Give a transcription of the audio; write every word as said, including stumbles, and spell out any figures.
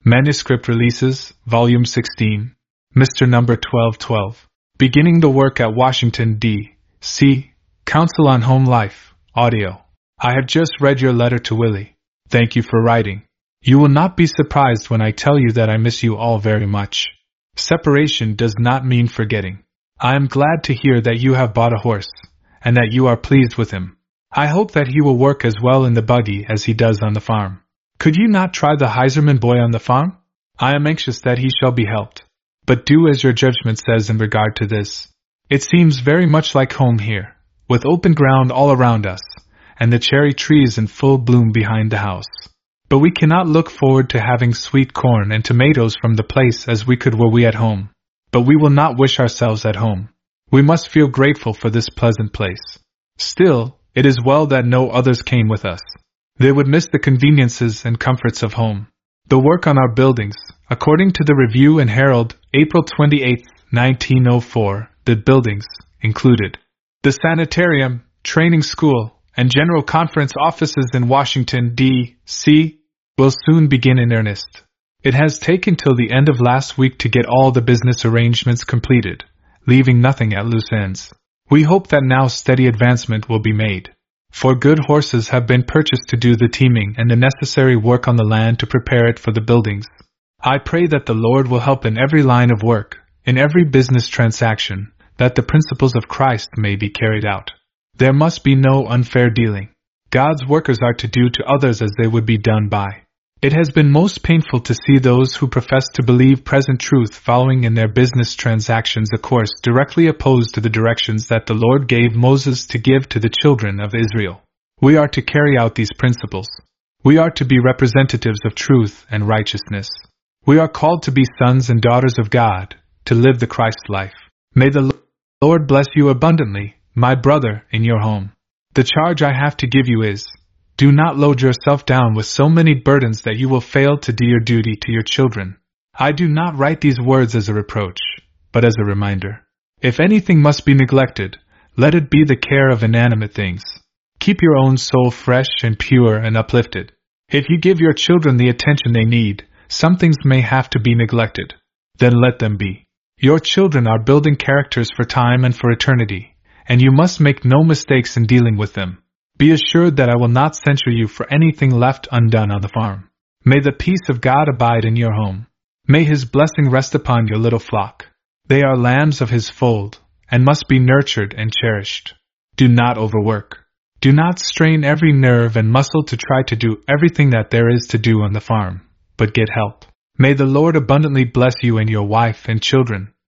Manuscript Releases, Volume sixteen, Mister Number twelve twelve. Beginning the work at Washington, D C Council on Home Life, Audio. I have just read your letter to Willie. Thank you for writing. You will not be surprised when I tell you that I miss you all very much. Separation does not mean forgetting. I am glad to hear that you have bought a horse, and that you are pleased with him. I hope that he will work as well in the buggy as he does on the farm. Could you not try the Heiserman boy on the farm? I am anxious that he shall be helped. But do as your judgment says in regard to this. It seems very much like home here, with open ground all around us, and the cherry trees in full bloom behind the house. But we cannot look forward to having sweet corn and tomatoes from the place as we could were we at home. But we will not wish ourselves at home. We must feel grateful for this pleasant place. Still, it is well that no others came with us. They would miss the conveniences and comforts of home. The work on our buildings, according to the Review and Herald, April twenty-eighth, nineteen oh four, the buildings included the sanitarium, training school, and general conference offices in Washington, D C, will soon begin in earnest. It has taken till the end of last week to get all the business arrangements completed, leaving nothing at loose ends. We hope that now steady advancement will be made. For good horses have been purchased to do the teaming and the necessary work on the land to prepare it for the buildings. I pray that the Lord will help in every line of work, in every business transaction, that the principles of Christ may be carried out. There must be no unfair dealing. God's workers are to do to others as they would be done by. It has been most painful to see those who profess to believe present truth following in their business transactions a course directly opposed to the directions that the Lord gave Moses to give to the children of Israel. We are to carry out these principles. We are to be representatives of truth and righteousness. We are called to be sons and daughters of God, to live the Christ life. May the Lord bless you abundantly, my brother, in your home. The charge I have to give you is, do not load yourself down with so many burdens that you will fail to do your duty to your children. I do not write these words as a reproach, but as a reminder. If anything must be neglected, let it be the care of inanimate things. Keep your own soul fresh and pure and uplifted. If you give your children the attention they need, some things may have to be neglected. Then let them be. Your children are building characters for time and for eternity, and you must make no mistakes in dealing with them. Be assured that I will not censure you for anything left undone on the farm. May the peace of God abide in your home. May His blessing rest upon your little flock. They are lambs of His fold, and must be nurtured and cherished. Do not overwork. Do not strain every nerve and muscle to try to do everything that there is to do on the farm, but get help. May the Lord abundantly bless you and your wife and children.